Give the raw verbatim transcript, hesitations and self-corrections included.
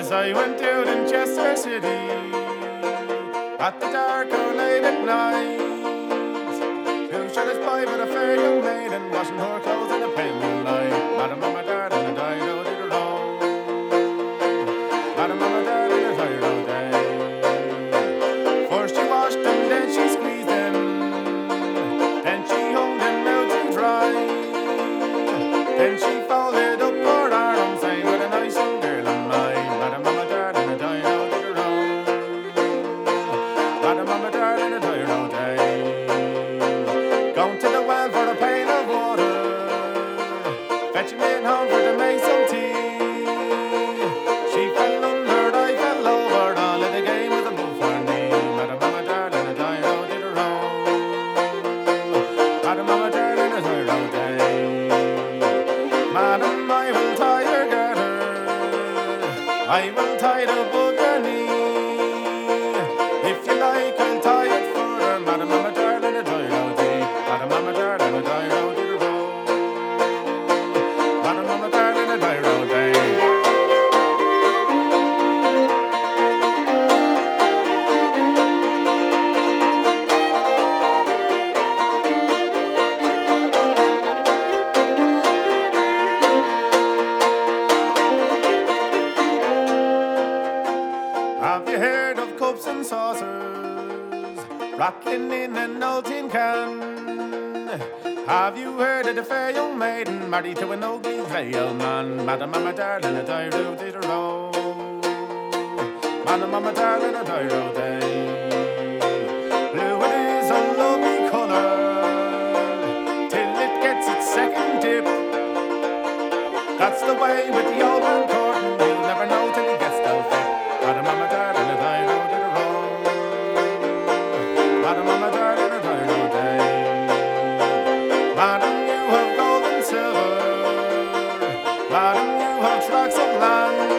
As I went out in Chester City at the dark or late at night, who shall spy but a fair young maiden washing her clothes in a pale light? Madam, mama, darling, I died out in a row. Madam, mama, darling, I died out day. First she washed them, then she squeezed them, then she hung them out to dry. Then she folded up her arms, saying, "What a nice young girl am I." Madam, mama, darling, I died out in a row. Madam, mama, darling, I died out day. Going to the well for a pail of water, fetching in home for to make some tea. She fell under, I fell over, all of the game was a move for me. Madam, mama, darling, I died out in a row. Madam, mama, darling, I died out day. Madam, I will tie your garter, I will tie the bugger knee. If you like, I'll tie it for her. Madam, mama, darling, I died out day. Madam, mama, darling, I died out in a row. Madam, mama, darling, I died out day. Have you heard of cups and saucers rattling in an old tin can? Have you heard of the fair young maiden married to an ugly grey old man? Madam, mama, darling, I died out in a row. Madam, mama, darling, I died out day. Blue it is a lovely colour till it gets its second dip. That's the way with the old man courting, you'll never know till he gets the fit. Madam, mama, darling, I died out in a row. Madam, mama, darling, I died out day. Madam, you have gold and silver. Madam, you have tracts of land.